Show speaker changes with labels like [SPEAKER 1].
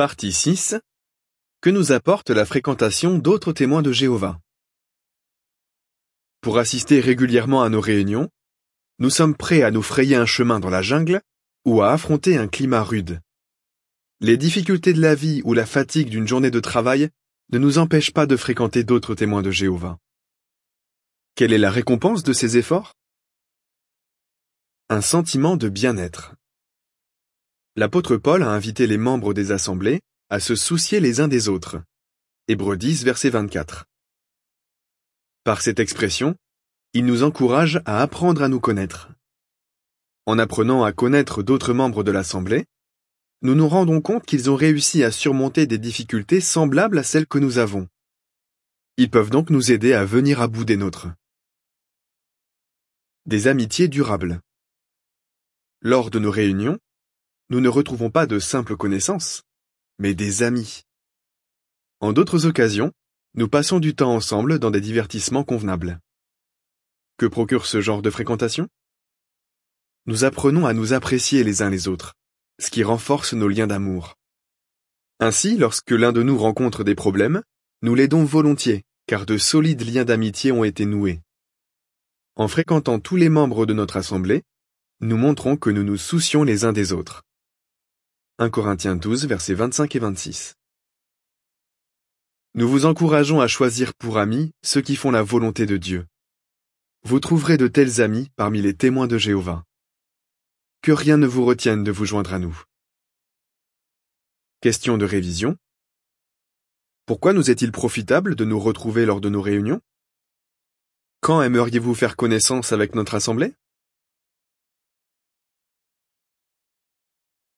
[SPEAKER 1] Partie 6. Que nous apporte la fréquentation d'autres témoins de Jéhovah? Pour assister régulièrement à nos réunions, nous sommes prêts à nous frayer un chemin dans la jungle ou à affronter un climat rude. Les difficultés de la vie ou la fatigue d'une journée de travail ne nous empêchent pas de fréquenter d'autres témoins de Jéhovah. Quelle est la récompense de ces efforts? Un sentiment de bien-être. L'apôtre Paul a invité les membres des assemblées à se soucier les uns des autres. Hébreux 10, verset 24. Par cette expression, il nous encourage à apprendre à nous connaître. En apprenant à connaître d'autres membres de l'assemblée, nous nous rendons compte qu'ils ont réussi à surmonter des difficultés semblables à celles que nous avons. Ils peuvent donc nous aider à venir à bout des nôtres. Des amitiés durables. Lors de nos réunions, nous ne retrouvons pas de simples connaissances, mais des amis. En d'autres occasions, nous passons du temps ensemble dans des divertissements convenables. Que procure ce genre de fréquentation? Nous apprenons à nous apprécier les uns les autres, ce qui renforce nos liens d'amour. Ainsi, lorsque l'un de nous rencontre des problèmes, nous l'aidons volontiers, car de solides liens d'amitié ont été noués. En fréquentant tous les membres de notre assemblée, nous montrons que nous nous soucions les uns des autres. 1 Corinthiens 12, versets 25 et 26. Nous vous encourageons à choisir pour amis ceux qui font la volonté de Dieu. Vous trouverez de tels amis parmi les témoins de Jéhovah. Que rien ne vous retienne de vous joindre à nous. Question de révision. Pourquoi nous est-il profitable de nous retrouver lors de nos réunions? Quand aimeriez-vous faire connaissance avec notre assemblée?